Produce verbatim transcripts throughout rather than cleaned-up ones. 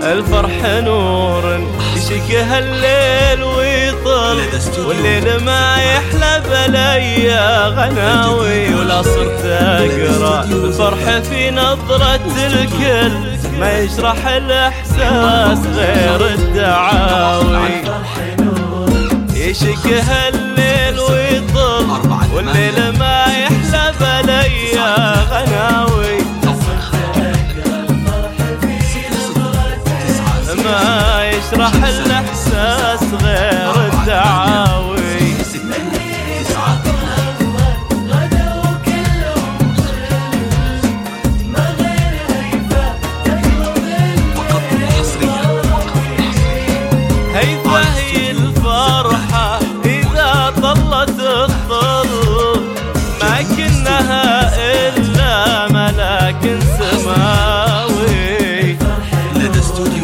الفرح نور يشقها الليل ويطل، والليل ما يحلى بليا غناوي، ولا صرت اقرا الفرح في نظرة الكل، ما يشرح الاحساس غير الدعاوي. يشقها الليل ويطل، والليل ما يحلى بليا غناوي، ما يشرح الاحساس غير الدعاوي. هيفا هي الفرحة إذا طلت الظل، ما كنها إلا ملاك سماوي. لدى استوديو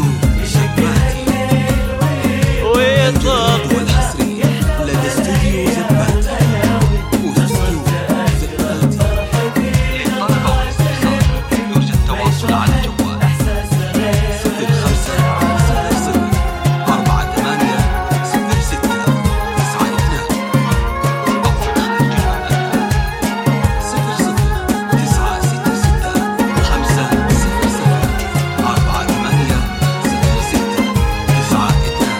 ويطل لدى استوديو زباتي واستوديو زباتي. للطلبة والاستفسار يرجى التواصل على الجوال صفر خمسة صفر صفر أربعة ثمانية صفر ستة تسعة اثنان، أو في خارج المملكة صفر صفر تسعة ستة ستة خمسة صفر صفر أربعة ثمانية صفر ستة تسعة اثنان.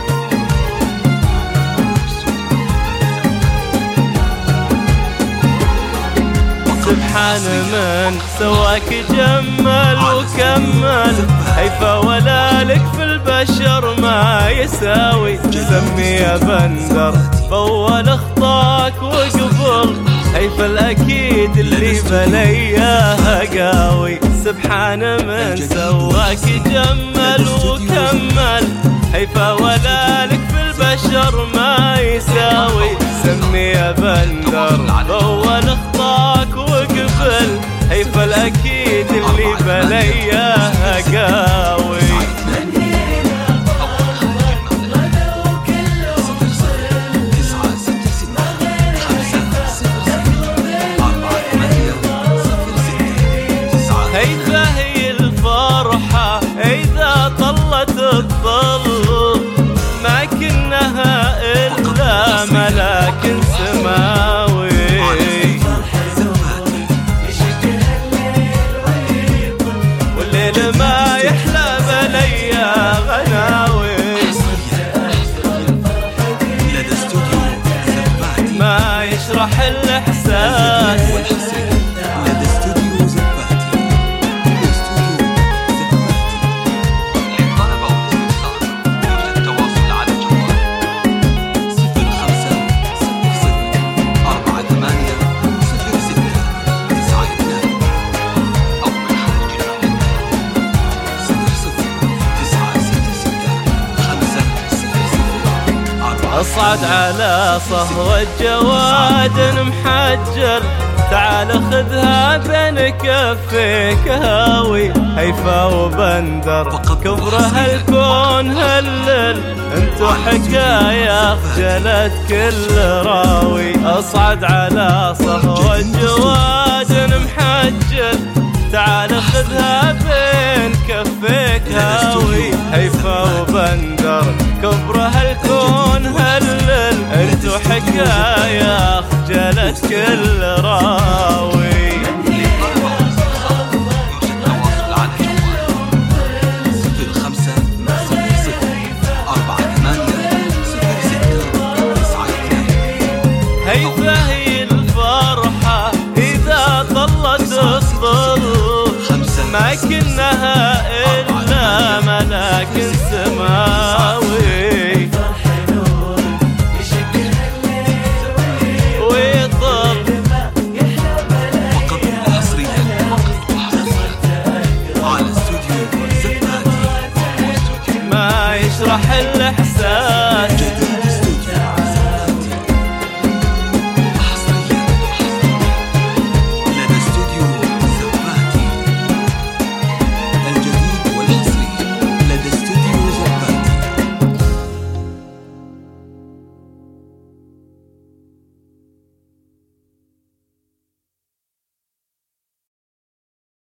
سبحان من سواك جمل وكمل، هيفا ولا لك في البشر ما يساوي. سمي يا بندر فول اخطاك وقبل، هيفا الاكيد اللي بلياها قاوي. سبحان من سواك جمل وكمل، هيفا ولا لك في البشر ما يساوي. سمي يا بندر فول اخطاك وقبل، هيفا الاكيد اللي بلياها قاوي. هيفا هي الفرحة إذا طلت الظل، ما كنها إلا ملاك سماوي. والليل ما يحلى بليا غناوي، لدى استوديو زباتي ما يشرح الإحساس. لدى استوديو زباتي واستوديو زباتي. للطلبة والاستفسار يرجى التواصل على الجوال صفر خمسة صفر صفر أربعة ثمانية صفر ستة تسعة اثنان، أو من خارج المملكة صفر صفر تسعة ستة ستة خمسة صفر صفر أربعة. اصعد على صهوة جواد محجل، تعال خذها بين كفيك هاوي. هيفا وبندر كبرها الكون هلل، انتو حكاية خجلت كل راوي. اصعد على صهوة جواد محجل، تعال خذها بين كفيك هاوي. هيفا وبندر كبرها الكون هلل، انتو حكاية خجلت كل راوي. هيفا هي الفرحة إذا طلت الظل، ما كنها إلا ملاك سماوي. ويطل على استوديو زباتي واستوديو ما يشرح الإحساس.